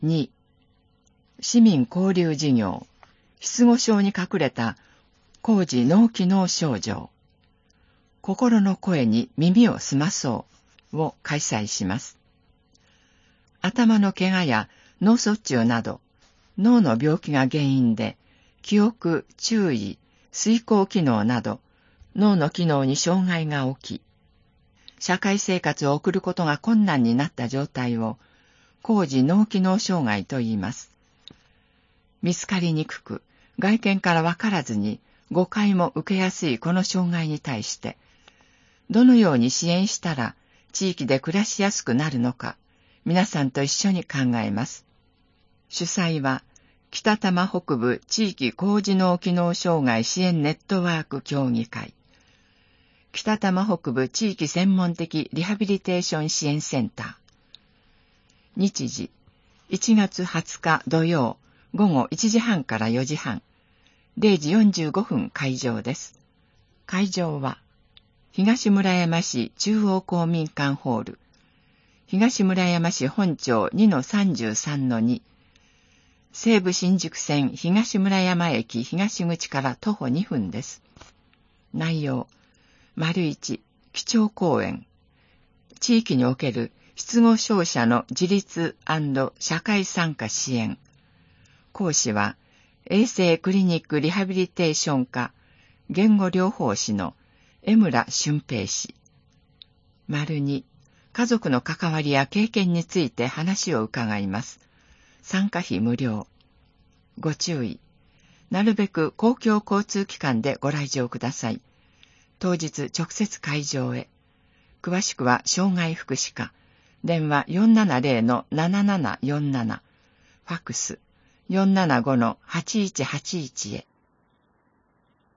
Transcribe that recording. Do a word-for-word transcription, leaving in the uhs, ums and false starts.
に、市民交流事業、失語症に隠れた高次脳機能症状、心の声に耳を澄まそうを開催します。頭の怪我や脳卒中など、脳の病気が原因で、記憶、注意、遂行機能など、脳の機能に障害が起き、社会生活を送ることが困難になった状態を、高次脳機能障害と言います。見つかりにくく、外見からわからずに誤解も受けやすいこの障害に対して、どのように支援したら地域で暮らしやすくなるのか、皆さんと一緒に考えます。主催は、北多摩北部地域高次脳機能障害支援ネットワーク協議会、北多摩北部地域専門的リハビリテーション支援センター。日時、いちがつはつか土曜、午後いちじはんからよじはん、れいじよんじゅうごふん開場です。会場は、東村山市中央公民館ホール、東村山市本町 にのさんじゅうさんのに、西武新宿線東村山駅東口から徒歩にふんです。内容、丸一、基調講演、地域における失語症者の自立&社会参加支援。講師は、衛生クリニックリハビリテーション科、言語療法士の江村俊平氏。丸二、家族の関わりや経験について話を伺います。参加費無料。ご注意。なるべく公共交通機関でご来場ください。当日直接会場へ。詳しくは障害福祉課。電話 よんななゼロのななななよんなな。ファックス よんななごのはちいちはちいち へ。